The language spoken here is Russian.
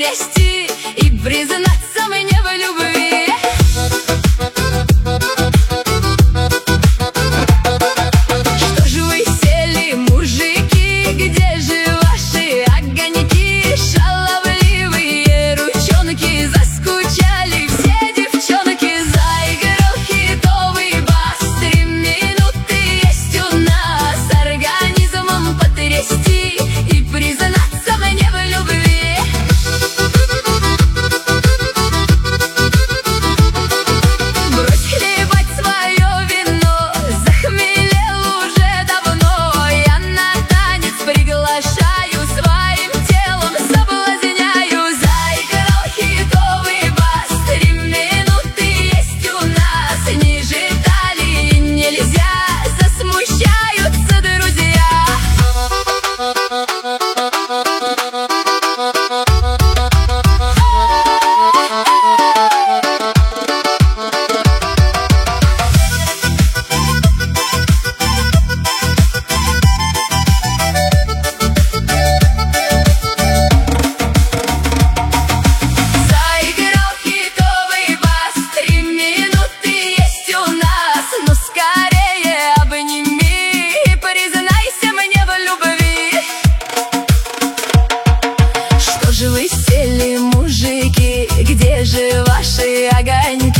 потрясти и признаться мне в любви. Что же вы сели, мужики, где же ваши огоньки? Шаловливые ручонки, заскучали все девчонки. Заиграл хитовый бас, 3 минуты есть у нас. Организмом потрясти и признаться мне в любви. Брось хлебать свое вино, захмелел уже давно. Я на танец приглашаю, своим телом соблазняю. Заиграл хитовый бас, 3 минуты есть у нас. Ниже талии нельзя, засмущаются друзья. Заиграл хитовый бас, 3 минуты есть у нас. Ну скорее обними и признайся мне в любви. Что же вы сели, мужики, где же ваши огоньки?